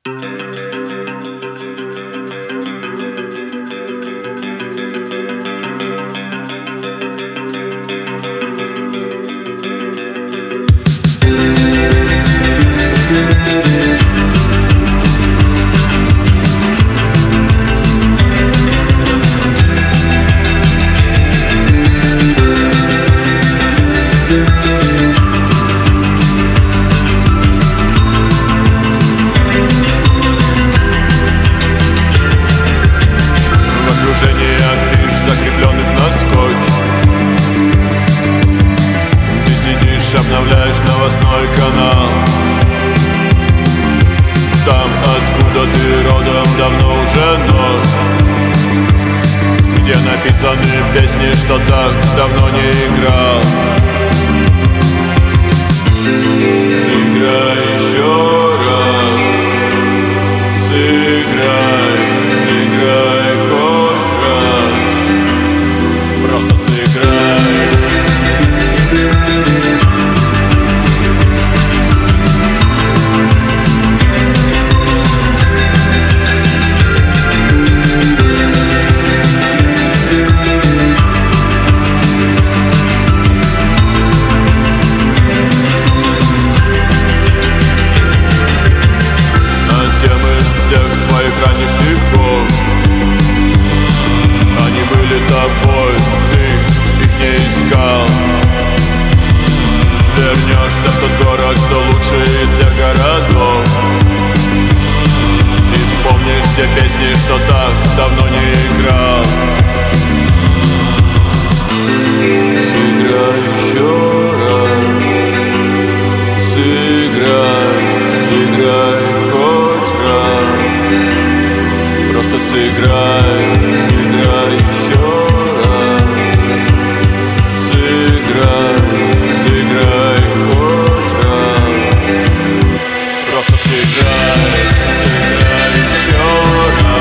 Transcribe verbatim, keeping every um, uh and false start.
Обновляешь новостной канал. Там, откуда ты родом, давно уже ночь, где написаны песни, что так давно не играл. Сыграй еще раз, сыграй, сыграй хоть раз, просто сыграй. Ранних стихов они были тобой, ты их не искал. Вернешься в тот город, что лучший из всех городов, и вспомнишь те песни, что так давно не играл. Сыграй еще раз, сыграй, сыграй хоть раз, просто сыграй, сыграй еще раз, сыграй, сыграй хоть раз, просто сыграй, сыграй еще раз.